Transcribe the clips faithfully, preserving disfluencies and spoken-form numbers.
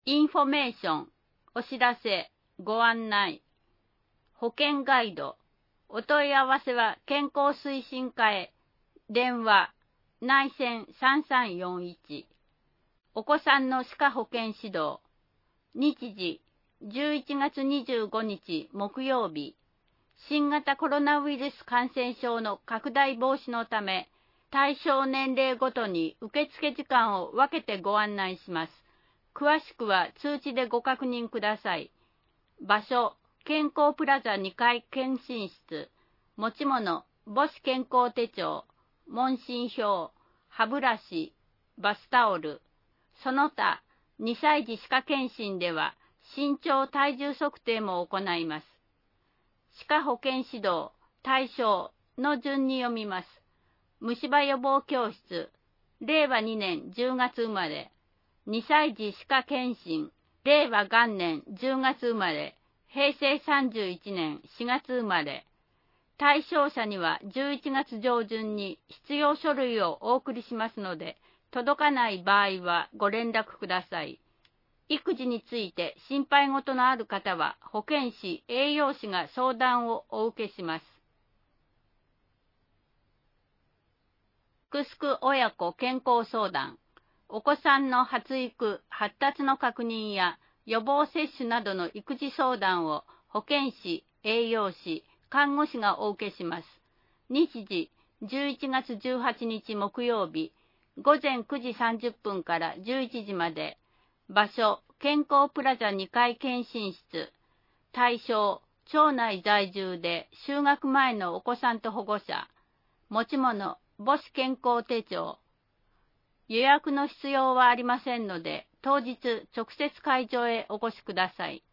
インフォメーション、お知らせ、ご案内、保険ガイド、お問い合わせは健康推進課へ、電話、内線さんさんよんいち、お子さんの歯科保健指導、日時、じゅういちがつにじゅうごにち木曜日、新型コロナウイルス感染症の拡大防止のため、対象年齢ごとに受付時間を分けてご案内します。詳しくは通知でご確認ください。場所、健康プラザにかい検診室、持ち物、母子健康手帳、問診票、歯ブラシ、バスタオル、その他、にさい児歯科検診では身長体重測定も行います。歯科保健指導、対象の順に読みます。虫歯予防教室、れいわにねんじゅうがつ生まれ、にさい児歯科検診、れいわ元年じゅうがつ生まれ、へいせいさんじゅういちねんしがつ生まれ。対象者にはじゅういちがつ上旬に必要書類をお送りしますので、届かない場合はご連絡ください。育児について心配事のある方は、保健師、栄養士が相談をお受けします。すくすく親子健康相談。お子さんの発育、発達の確認や予防接種などの育児相談を保健師、栄養士、看護師がお受けします。日時、じゅういちがつじゅうはちにち木曜日、ごぜんくじさんじゅっぷんからじゅういちじまで。場所、健康プラザにかい検診室。対象、町内在住で就学前のお子さんと保護者。持ち物、母子健康手帳。予約の必要はありませんので、当日直接会場へお越しください。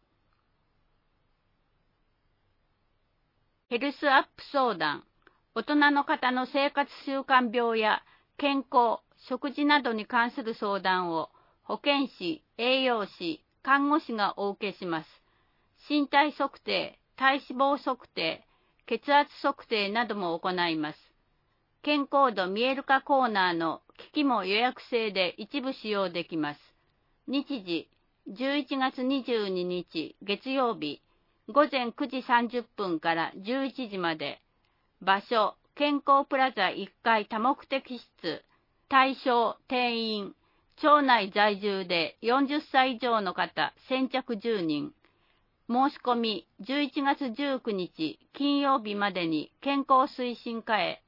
ヘルスアップ相談。大人の方の生活習慣病や健康、食事などに関する相談を保健師、栄養士、看護師がお受けします。身体測定、体脂肪測定、血圧測定なども行います。健康度見える化コーナーの機器も予約制で一部使用できます。日時、じゅういちがつにじゅうににち月曜日、ごぜんくじさんじゅっぷんからじゅういちじまで。場所、健康プラザいっかい多目的室。対象、定員。町内在住でよんじゅっさい以上の方、先着じゅうにん。申し込み、じゅういちがつじゅうくにち金曜日までに健康推進課へ。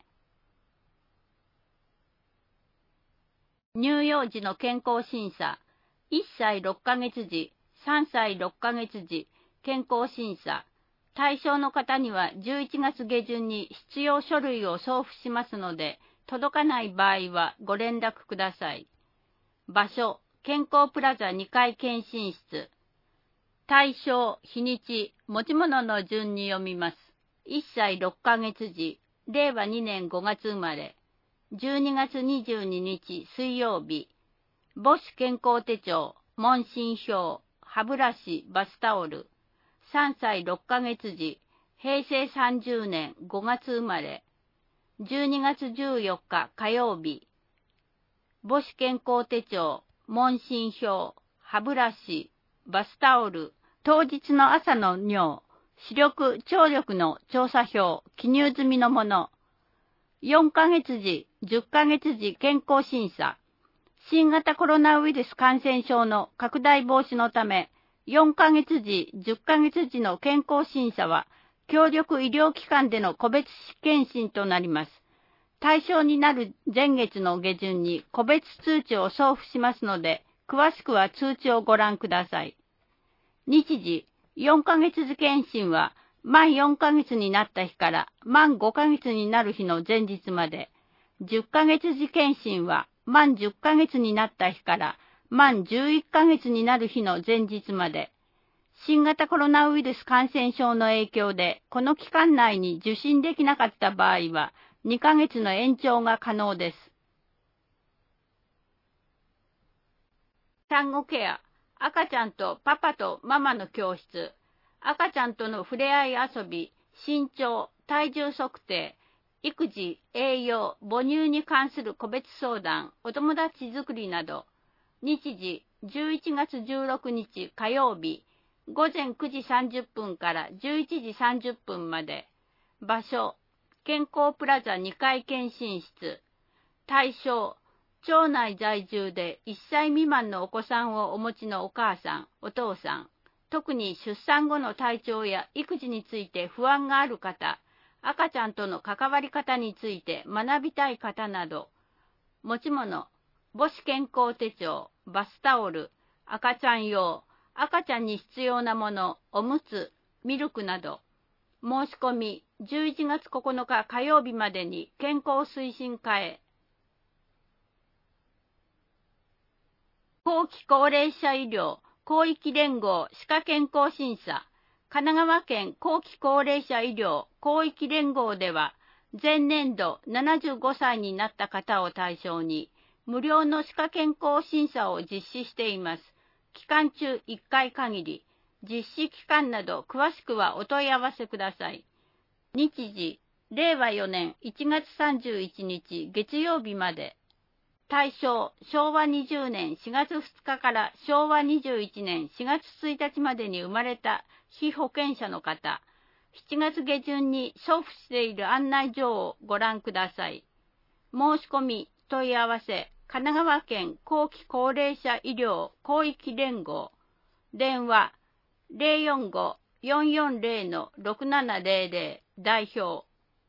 乳幼児の健康審査、いっさいろっかげつじ、さんさいろっかげつじ、健康審査。対象の方にはじゅういちがつげじゅんに必要書類を送付しますので、届かない場合はご連絡ください。場所、健康プラザにかい検診室。対象、日にち、持ち物の順に読みます。いっさいろっかげつじ、れいわにねんごがつ生まれ。じゅうにがつにじゅうににち水曜日。母子健康手帳、問診票、歯ブラシ、バスタオル。さんさいろっかげつじ、へいせいさんじゅうねんごがつ生まれ。じゅうにがつじゅうよっか火曜日。母子健康手帳、問診票、歯ブラシ、バスタオル。当日の朝の尿、視力、聴力の調査票、記入済みのもの。よんかげつじ、じゅっかげつじ健康審査。新型コロナウイルス感染症の拡大防止のため、よんかげつじ、じゅっかげつじの健康審査は、協力医療機関での個別検診となります。対象になる前月の下旬に個別通知を送付しますので、詳しくは通知をご覧ください。日時、よんかげつじ検診は、満よんかげつになった日から満ごかげつになる日の前日まで、じゅっかげつじ検診は満じゅっかげつになった日から満じゅういっかげつになる日の前日まで、新型コロナウイルス感染症の影響でこの期間内に受診できなかった場合はにかげつの延長が可能です。産後ケア、赤ちゃんとパパとママの教室。赤ちゃんとの触れ合い遊び、身長、体重測定、育児、栄養、母乳に関する個別相談、お友達作りなど。日時、 じゅういちがつじゅうろくにち火曜日、ごぜんくじさんじゅっぷんからじゅういちじさんじゅっぷんまで。場所、健康プラザにかい検診室。対象、町内在住でいっさい未満のお子さんをお持ちのお母さん、お父さん、特に出産後の体調や育児について不安がある方、赤ちゃんとの関わり方について学びたい方など、持ち物、母子健康手帳、バスタオル、赤ちゃん用、赤ちゃんに必要なもの、おむつ、ミルクなど、申し込みじゅういちがつここのか火曜日までに健康推進課へ。後期高齢者医療広域連合歯科健康審査。神奈川県後期高齢者医療広域連合では、前年度ななじゅうごさいになった方を対象に、無料の歯科健康審査を実施しています。期間中いっかい限り。実施期間など詳しくはお問い合わせください。日時、れいわよねんいちがつさんじゅういちにち月曜日まで。対象、しょうわにじゅうねんしがつふつかからしょうわにじゅういちねんしがつついたちまでに生まれた被保険者の方。しちがつげじゅんに送付している案内状をご覧ください。申し込み、問い合わせ、神奈川県後期高齢者医療広域連合。電話、ぜろよんご よんよんぜろ ろくななぜろぜろ代表。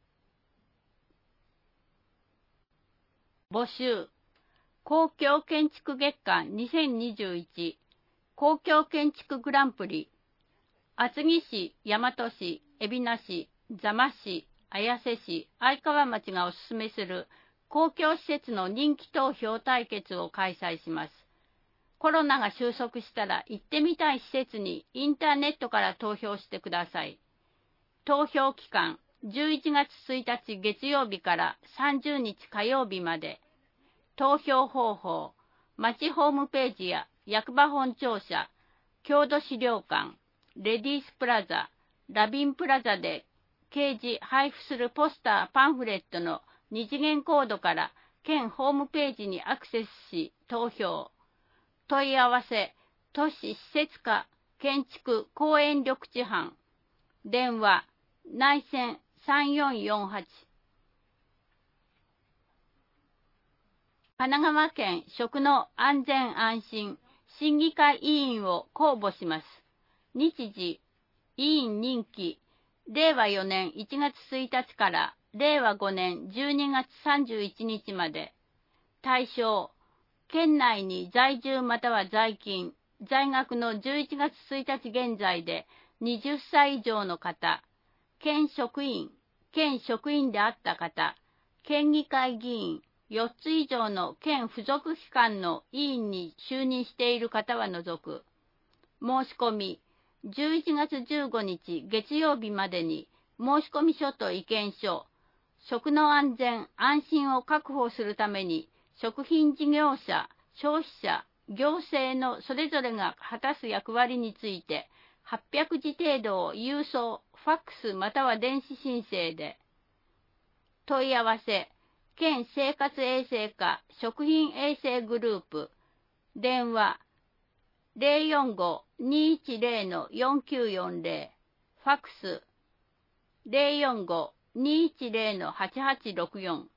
募集。公共建築月間にせんにじゅういち公共建築グランプリ。厚木市、大和市、海老名市、座間市、綾瀬市、愛川町がおすすめする公共施設の人気投票対決を開催します。コロナが収束したら行ってみたい施設にインターネットから投票してください。投票期間じゅういちがつついたち月曜日からさんじゅうにち火曜日まで。投票方法、町ホームページや役場本庁舎、郷土資料館、レディースプラザ、ラビンプラザで掲示・配布するポスター・パンフレットの二次元コードから県ホームページにアクセスし投票。問い合わせ、都市施設課建築公園緑地班。電話、内線さんよんよんはち。神奈川県食の安全安心審議会委員を公募します。日時、委員任期、れいわよねんいちがつついたちかられいわごねんじゅうにがつさんじゅういちにちまで。対象、県内に在住または在勤、在学のじゅういちがつついたち現在ではたち以上の方、県職員、県職員であった方、県議会議員、よっつ以上の県付属機関の委員に就任している方は除く。申し込み、じゅういちがつじゅうごにち月曜日までに申込書と意見書、食の安全・安心を確保するために食品事業者、消費者、行政のそれぞれが果たす役割についてはっぴゃくじ程度を郵送、ファックスまたは電子申請で。問い合わせ、県生活衛生課食品衛生グループ。電話、ぜろよんご にいちぜろ よんきゅうよんぜろ。ファックス、ぜろよんご にいちぜろ はちはちろくよん。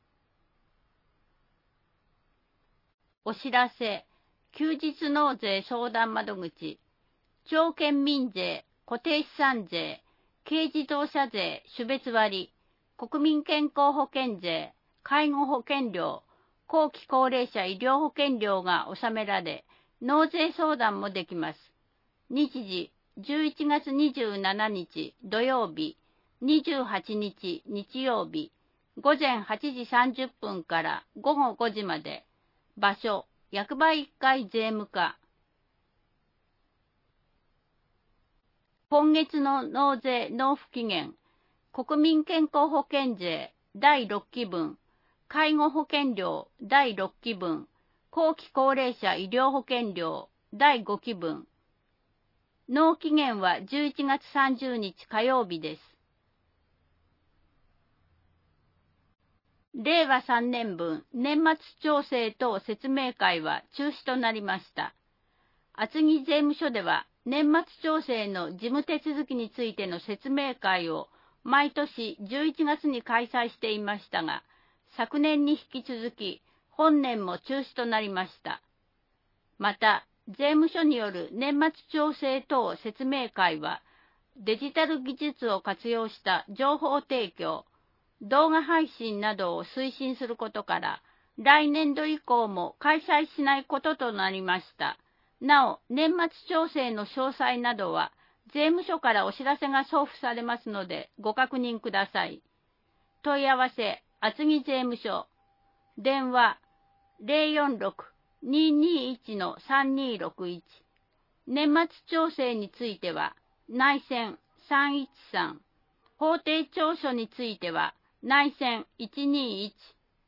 お知らせ、休日納税相談窓口、町県民税、固定資産税、軽自動車税、種別割、国民健康保険税、介護保険料、後期高齢者医療保険料が納められ、納税相談もできます。日時、じゅういちがつにじゅうしちにち土曜日、にじゅうはちにち日曜日、ごぜんはちじさんじゅっぷんからごごごじまで。場所、役場いっかい税務課。今月の納税納付期限、国民健康保険税だいろっきぶん、介護保険料だいろっきぶん、後期高齢者医療保険料だいごきぶん。納期限はじゅういちがつさんじゅうにち火曜日です。れいわさんねんぶん年末調整等説明会は中止となりました。 厚木税務署では年末調整の事務手続きについての説明会を毎年じゅういちがつに開催していましたが、昨年に引き続き本年も中止となりました。また、税務署による年末調整等説明会は、デジタル技術を活用した情報提供、動画配信などを推進することから、来年度以降も開催しないこととなりました。なお、年末調整の詳細などは、税務署からお知らせが送付されますので、ご確認ください。問い合わせ、厚木税務署。電話、ゼロよんろく にーにーいち さんにーろくいち。年末調整については、内線さんいちさん。法定調書については、内線いちにーいち。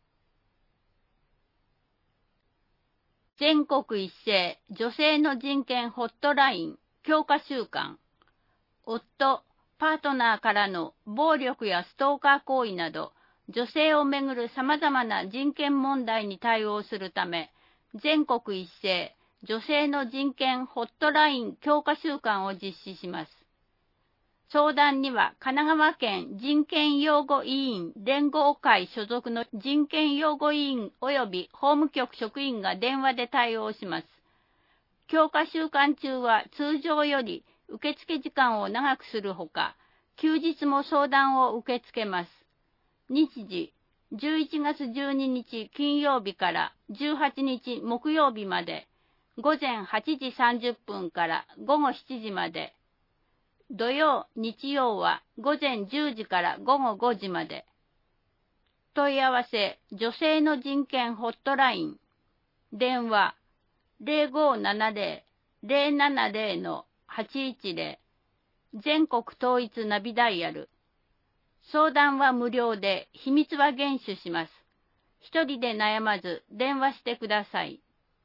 全国一斉女性の人権ホットライン強化週間。夫、パートナーからの暴力やストーカー行為など、女性をめぐる様々な人権問題に対応するため、全国一斉女性の人権ホットライン強化週間を実施します。相談には神奈川県人権擁護委員連合会所属の人権擁護委員及び法務局職員が電話で対応します。強化週間中は通常より受付時間を長くするほか、休日も相談を受け付けます。日時、じゅういちがつじゅうににち金曜日からじゅうはちにち木曜日まで、ごぜんはちじさんじゅっぷんからごごしちじまで、土曜、日曜はごぜんじゅうじからごごごじまで。問い合わせ、女性の人権ホットライン。電話、ゼロごななゼロ ゼロななゼロ はちいちゼロ。全国統一ナビダイヤル。相談は無料で、秘密は厳守します。一人で悩まず、電話してください。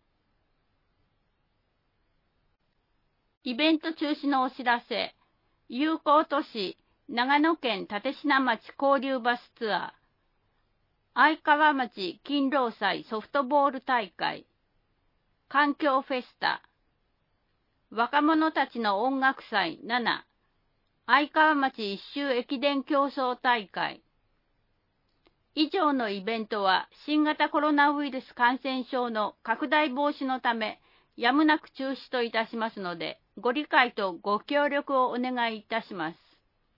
イベント中止のお知らせ。友好都市、長野県立科町交流バスツアー。相川町勤労祭ソフトボール大会。環境フェスタ。若者たちの音楽祭なな。相川町一周駅伝競争大会。以上のイベントは新型コロナウイルス感染症の拡大防止のため、やむなく中止といたしますので、ご理解とご協力をお願いいたします。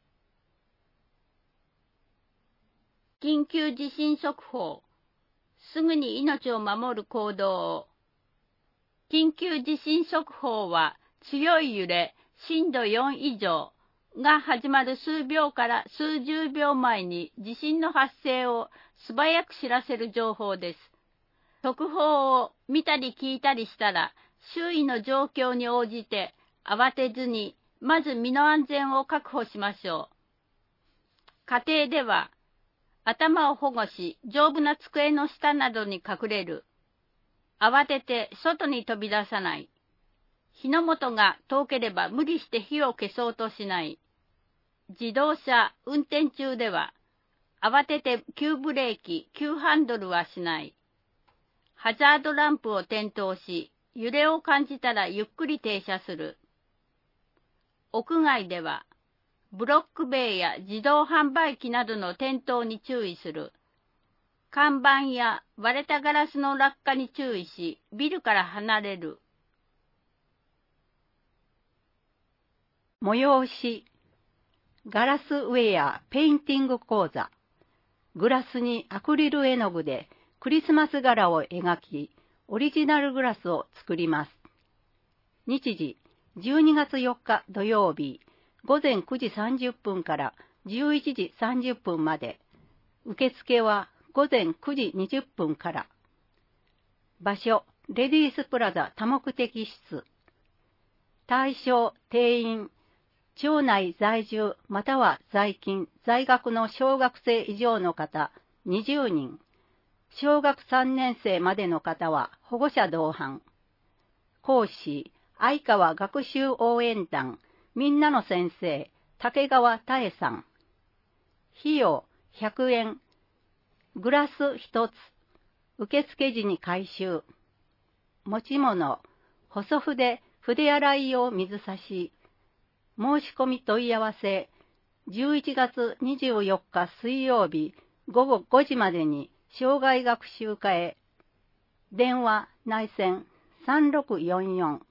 緊急地震速報。すぐに命を守る行動を。緊急地震速報は、強い揺れ、震度よん以上が始まる数秒から数十秒前に地震の発生を素早く知らせる情報です。速報を見たり聞いたりしたら、周囲の状況に応じて慌てずに、まず身の安全を確保しましょう。家庭では、頭を保護し、丈夫な机の下などに隠れる。慌てて外に飛び出さない。火の元が遠ければ無理して火を消そうとしない。自動車運転中では、慌てて急ブレーキ、急ハンドルはしない。ハザードランプを点灯し、揺れを感じたらゆっくり停車する。屋外では、ブロック塀や自動販売機などの点灯に注意する。看板や割れたガラスの落下に注意し、ビルから離れる。 催し、ガラスウェアペインティング講座。グラスにアクリル絵の具でクリスマス柄を描き、オリジナルグラスを作ります。日時、じゅうにがつよっか土曜日、ごぜんくじさんじゅっぷんからじゅういちじさんじゅっぷんまで。受付はごぜんくじにじゅっぷんから。場所、レディースプラザ多目的室。対象、定員、町内在住または在勤、在学の小学生以上の方にじゅうにん。小学さんねん生までの方は保護者同伴。講師、相川学習応援団、みんなの先生、竹川多恵さん。費用ひゃくえん。グラスひとつ。受付時に回収。持ち物、細筆、 筆洗い用水差し、申し込み問い合わせ、じゅういちがつにじゅうよっか水曜日ごごごじまでに生涯学習課へ。電話内線さんろくよんよん。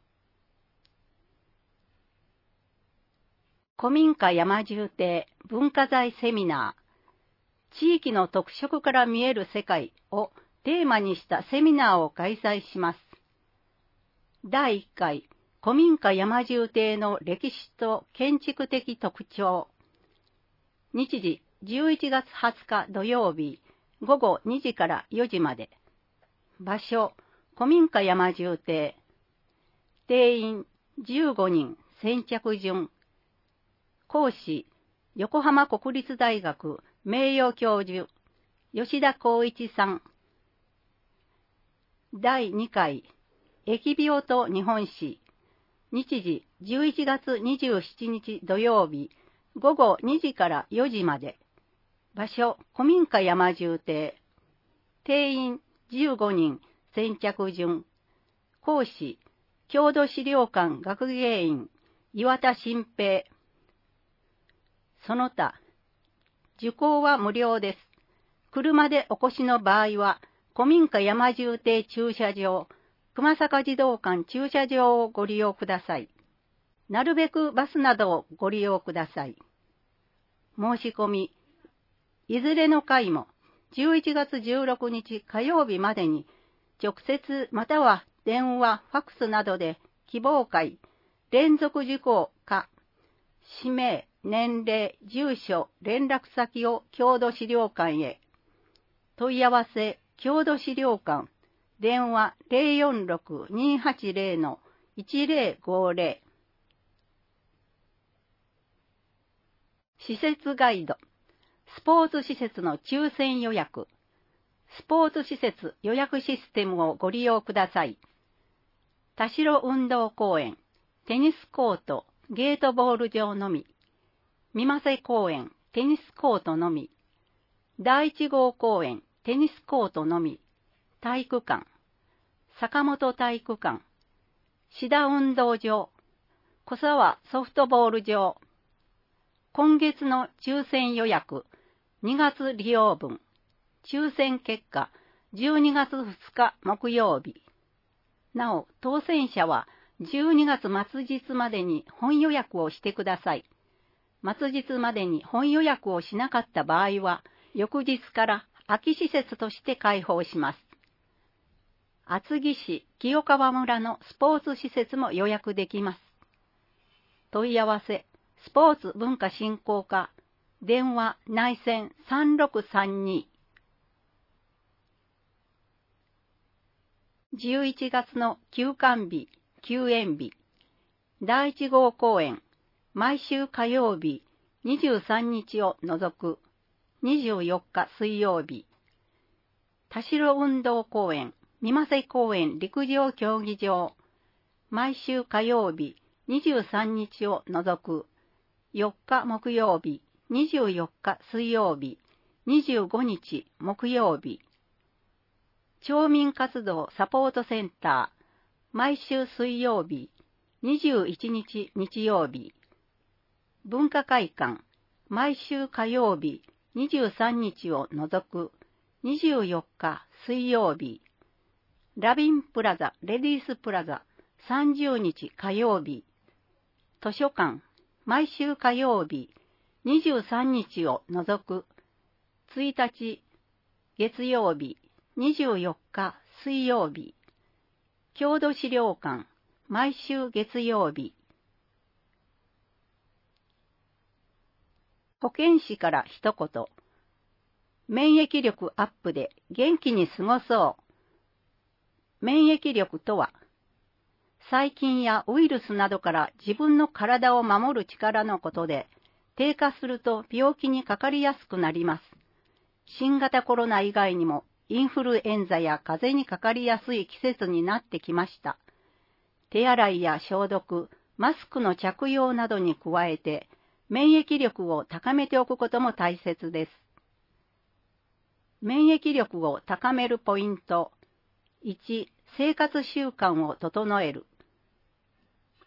古民家山住邸文化財セミナー、地域の特色から見える世界をテーマにしたセミナーを開催します。だいいっかい、古民家山住邸の歴史と建築的特徴。日時じゅういちがつはつか土曜日ごごにじからよじまで。場所、古民家山住邸。定員じゅうごにん、先着順。講師、横浜国立大学名誉教授、吉田光一さん。だいにかい、疫病と日本史。日時じゅういちがつにじゅうしちにち土曜日、ごごにじからよじまで。場所、古民家山住邸。定員じゅうごにん、先着順。講師、郷土資料館学芸員、岩田新平。その他、受講は無料です。車でお越しの場合は、古民家山住邸駐車場、熊坂児童館駐車場をご利用ください。なるべくバスなどをご利用ください。申し込み、いずれの回もじゅういちがつじゅうろくにち火曜日までに、直接または電話、ファックスなどで希望回、連続受講か、氏名、年齢、住所、連絡先を郷土資料館へ。問い合わせ、郷土資料館、電話 ゼロよんろく にーはちゼロ のいちゼロごゼロ。施設ガイド、スポーツ施設の抽選予約、スポーツ施設予約システムをご利用ください。田代運動公園、テニスコート、ゲートボール場のみ。三瀬公園、テニスコートのみ。だいいち号公園、テニスコートのみ。体育館、坂本体育館、志田運動場、小沢ソフトボール場。今月の抽選予約、にがつ利用分。抽選結果、じゅうにがつふつか木曜日。なお、当選者はじゅうにがつ末日までに本予約をしてください。末日までに本予約をしなかった場合は、翌日から空き施設として開放します。厚木市清川村のスポーツ施設も予約できます。問い合わせ、スポーツ文化振興課、電話内線さんろくさんに。じゅういちがつの休館日、休園日。だいいち号公演、毎週火曜日、にじゅうさんにちを除く、にじゅうよっか水曜日。田代運動公園、三瀬公園陸上競技場。毎週火曜日、にじゅうさんにちを除く、よっか木曜日、にじゅうよっか水曜日、にじゅうごにち木曜日。町民活動サポートセンター、毎週水曜日、にじゅういちにち日曜日。文化会館、毎週火曜日、にじゅうさんにちを除く、にじゅうよっか水曜日。ラビンプラザ、レディースプラザ、さんじゅうにち火曜日。図書館、毎週火曜日、にじゅうさんにちを除く、ついたち月曜日、にじゅうよっか水曜日。郷土資料館、毎週月曜日。保健師から一言。免疫力アップで元気に過ごそう。免疫力とは、細菌やウイルスなどから自分の体を守る力のことで、低下すると病気にかかりやすくなります。新型コロナ以外にも、インフルエンザや風邪にかかりやすい季節になってきました。手洗いや消毒、マスクの着用などに加えて、免疫力を高めておくことも大切です。免疫力を高めるポイント。いち、生活習慣を整える。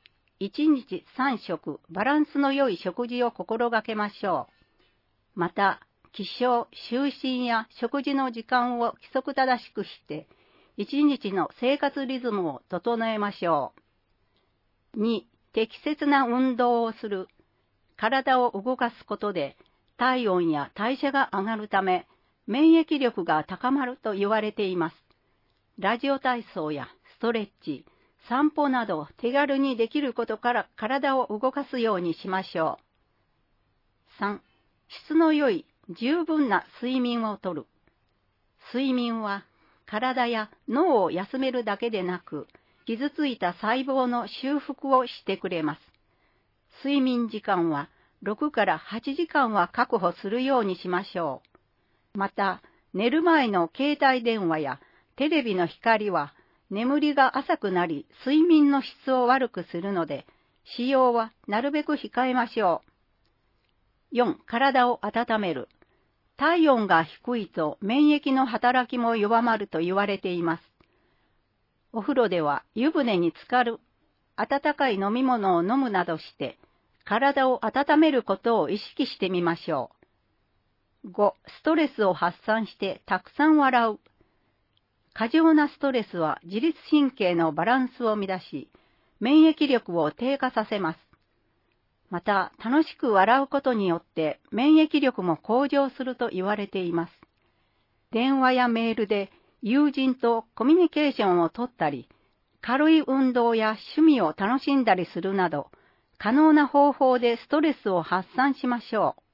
いちにちさんしょくバランスの良い食事を心がけましょう。また、起床、就寝や食事の時間を規則正しくして、いちにちの生活リズムを整えましょう。に、適切な運動をする。体を動かすことで体温や代謝が上がるため、免疫力が高まると言われています。ラジオ体操やストレッチ、散歩など手軽にできることから体を動かすようにしましょう。さん、質の良い十分な睡眠をとる。睡眠は体や脳を休めるだけでなく、傷ついた細胞の修復をしてくれます。睡眠時間はろくからはちじかんは確保するようにしましょう。また、寝る前の携帯電話やテレビの光は眠りが浅くなり睡眠の質を悪くするので、使用はなるべく控えましょう。よん、体を温める。体温が低いと免疫の働きも弱まると言われています。お風呂では湯船に浸かる、温かい飲み物を飲むなどして、体を温めることを意識してみましょう。ご、ストレスを発散してたくさん笑う。過剰なストレスは自律神経のバランスを乱し、免疫力を低下させます。また、楽しく笑うことによって免疫力も向上すると言われています。電話やメールで友人とコミュニケーションをとったり、軽い運動や趣味を楽しんだりするなど、可能な方法でストレスを発散しましょう。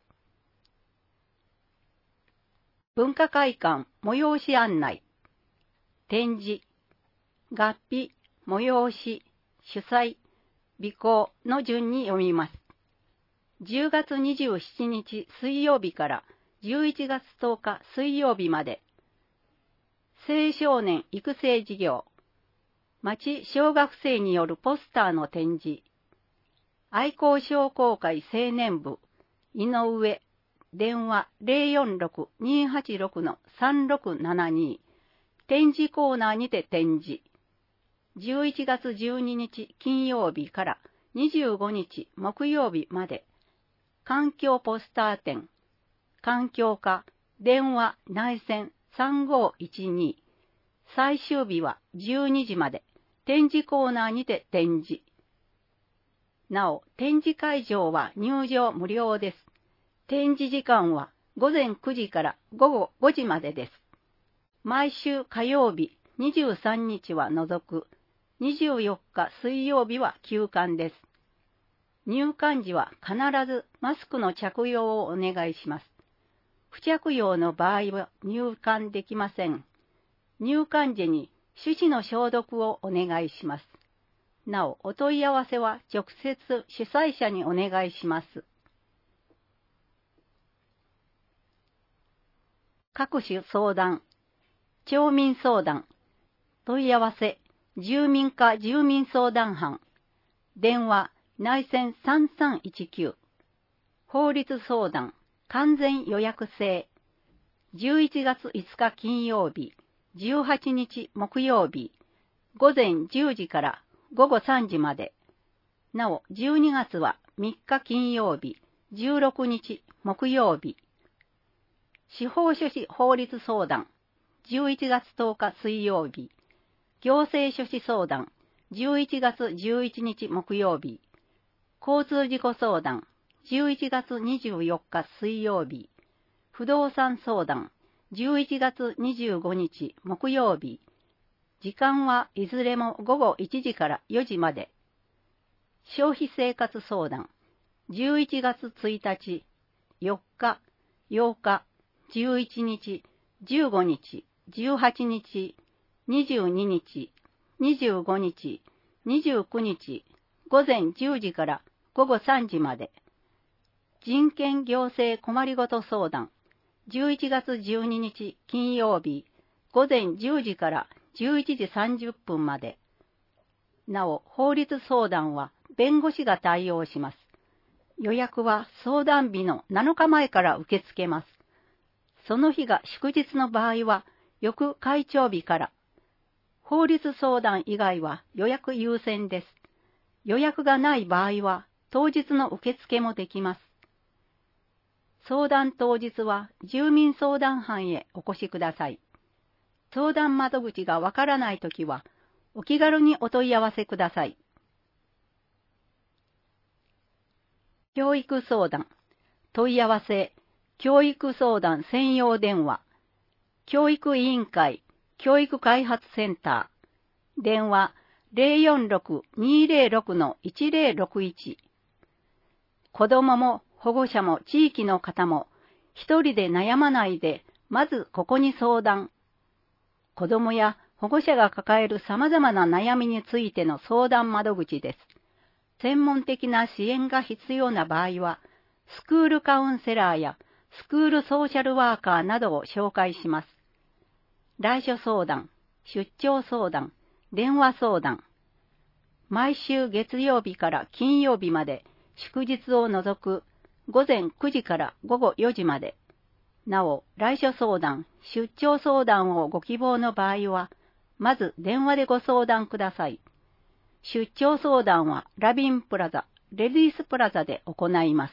文化会館催し案内。展示、合否、催し、主催、備考の順に読みます。じゅうがつにじゅうしちにち水曜日からじゅういちがつとおか水曜日まで、青少年育成事業、町小学生によるポスターの展示、愛好商工会青年部、井上、電話 ゼロよんろく にーはちろく さんろくななに、展示コーナーにて展示。じゅういちがつじゅうににち金曜日からにじゅうごにち木曜日まで、環境ポスター展、環境課、電話内線さんごいちに、最終日はじゅうにじまで、展示コーナーにて展示。なお、展示会場は入場無料です。展示時間はごぜんくじからごごごじまでです。毎週火曜日にじゅうさんにちは除く、にじゅうよっか水曜日は休館です。入館時は必ずマスクの着用をお願いします。不着用の場合は入館できません。入館時に手指の消毒をお願いします。なお、お問い合わせは直接主催者にお願いします。各種相談、町民相談、問い合わせ、住民課住民相談班、電話、内線さんさんいちきゅう、法律相談、完全予約制、じゅういちがついつか金曜日、じゅうはちにち木曜日、ごぜんじゅうじからごごさんじまで。なお、じゅうにがつはみっか金曜日、じゅうろくにち木曜日。司法書士法律相談、じゅういちがつとおか水曜日。行政書士相談、じゅういちがつじゅういちにち木曜日。交通事故相談、じゅういちがつにじゅうよっか水曜日。不動産相談、じゅういちがつにじゅうごにち木曜日。時間はいずれもごごいちじからよじまで。消費生活相談、じゅういちがつついたち、よっか、ようか、じゅういちにち、じゅうごにち、じゅうはちにち、にじゅうににち、にじゅうごにち、にじゅうくにち、ごぜんじゅうじからごごさんじまで。人権行政困りごと相談、じゅういちがつじゅうににち金曜日、ごぜんじゅうじからじゅういちじさんじゅっぷんまで。なお、法律相談は弁護士が対応します。予約は相談日のなのかまえから受け付けます。その日が祝日の場合は、翌会長日から。法律相談以外は予約優先です。 予約がない場合は当日の受付もできます。相談当日は住民相談班へお越しください。相談窓口がわからないときはお気軽にお問い合わせください。教育相談、問い合わせ、教育相談専用電話、教育委員会、教育開発センター、電話 ゼロよんろく にーゼロろく のいちゼロろくいち。子どもも保護者も地域の方も一人で悩まないで、まずここに相談。子どもや保護者が抱える様々な悩みについての相談窓口です。専門的な支援が必要な場合は、スクールカウンセラーやスクールソーシャルワーカーなどを紹介します。来所相談、出張相談、電話相談。毎週月曜日から金曜日まで、祝日を除く午前くじから午後よじまで。なお、来所相談、出張相談をご希望の場合は、まず電話でご相談ください。出張相談はラビンプラザ、レディースプラザで行います。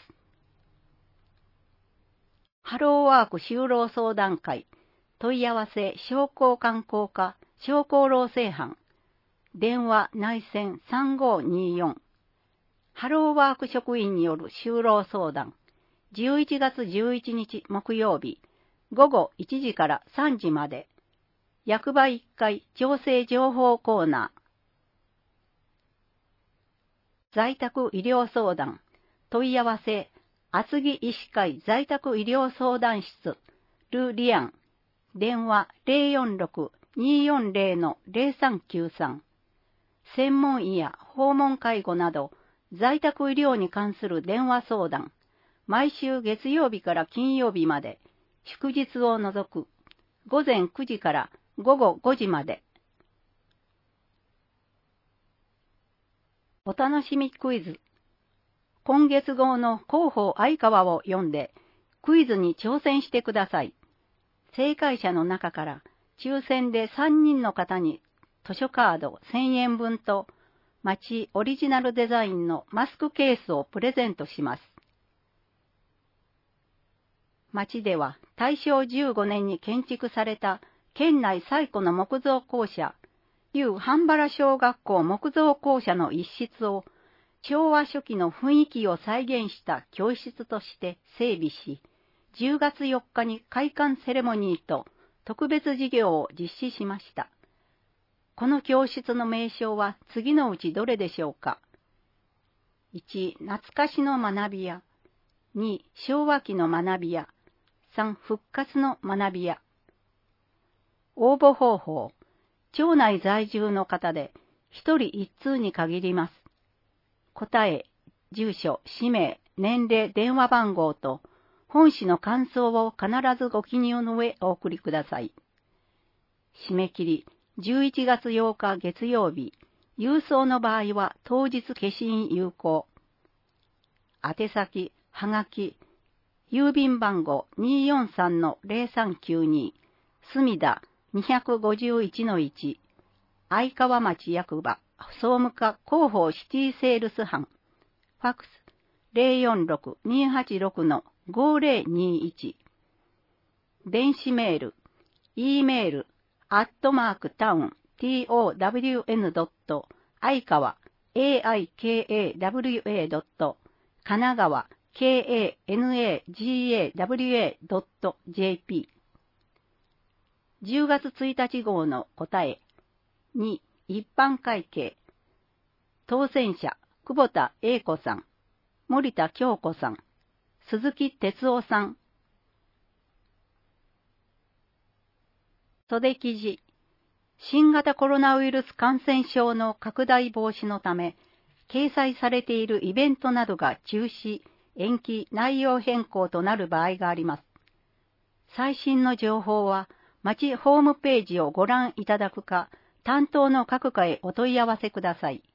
ハローワーク就労相談会、問い合わせ商工観光課、商工労政班、電話内線さんごーにーよん、ハローワーク職員による就労相談、じゅういちがつじゅういちにち木曜日、午後いちじからさんじまで、役場いっかい調整情報コーナー、在宅医療相談、問い合わせ、厚木医師会在宅医療相談室、ル・リアン、電話 ゼロよんろく にーよんゼロ のゼロさんきゅうさん、専門医や訪問介護など、在宅医療に関する電話相談、毎週月曜日から金曜日まで、祝日を除く、午前くじから午後ごじまで。お楽しみクイズ。今月号の広報相川を読んで、クイズに挑戦してください。正解者の中から、抽選でさんにんの方に図書カードせんえんぶんと、町オリジナルデザインのマスクケースをプレゼントします。町では大正じゅうごねんに建築された県内最古の木造校舎、旧半原小学校木造校舎の一室を昭和初期の雰囲気を再現した教室として整備し、じゅうがつよっかに開館セレモニーと特別授業を実施しました。この教室の名称は次のうちどれでしょうか。いち. 懐かしの学び屋。に. 昭和期の学び屋。さん. 復活の学び屋。応募方法。町内在住の方でひとりいっつうに限ります。答え、住所、氏名、年齢、電話番号と本誌の感想を必ずご記入の上お送りください。締め切り、じゅういちがつようか月曜日、郵送の場合は当日消印有効。宛先、はがき、郵便番号 にーよんさんのゼロさんきゅうに、墨田 にごいちのいち、相川町役場、総務課広報シティセールス班、ファックス ゼロよんろく にーはちろく のごゼロにいち、電子メール、E メール、アットマークタウン、トウン ドット、相川、エーアイケーエーダブリューエー ドット、神奈川、ケーエーエヌエージーエーダブリューエー ドット ジェーピー。じゅうがつついたち号の答え。に. 一般会計。当選者、久保田英子さん、森田京子さん、鈴木哲夫さん。袖記事。新型コロナウイルス感染症の拡大防止のため、掲載されているイベントなどが中止、延期、内容変更となる場合があります。最新の情報は、町ホームページをご覧いただくか、担当の各課へお問い合わせください。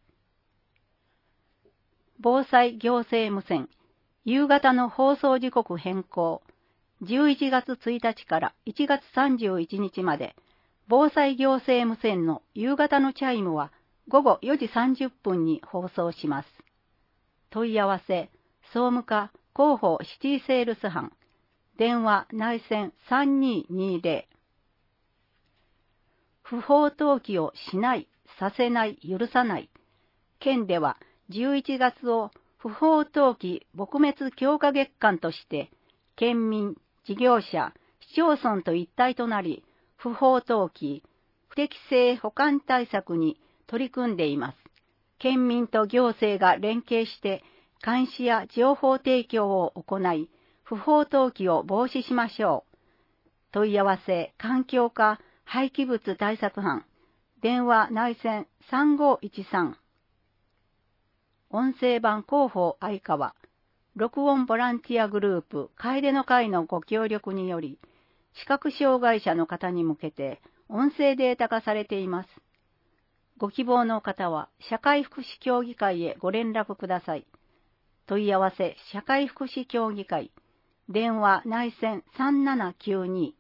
防災行政無線、夕方の放送時刻変更、じゅういちがつついたちからいちがつさんじゅういちにちまで、防災行政無線の夕方のチャイムはごごよじさんじゅっぷんに放送します。問い合わせ、総務課広報シティセールス班、電話内線さんにーにーぜろ。不法投棄をしない、させない、許さない。県ではじゅういちがつを不法投棄撲滅強化月間として、県民、事業者、市町村と一体となり、不法投棄、不適正保管対策に取り組んでいます。県民と行政が連携して、監視や情報提供を行い、不法投棄を防止しましょう。問い合わせ、環境課廃棄物対策班、電話内線さんごいちさん。音声版広報相川、録音ボランティアグループ楓の会のご協力により、視覚障害者の方に向けて音声データ化されています。ご希望の方は社会福祉協議会へご連絡ください。問い合わせ社会福祉協議会、電話内線さんななきゅうに。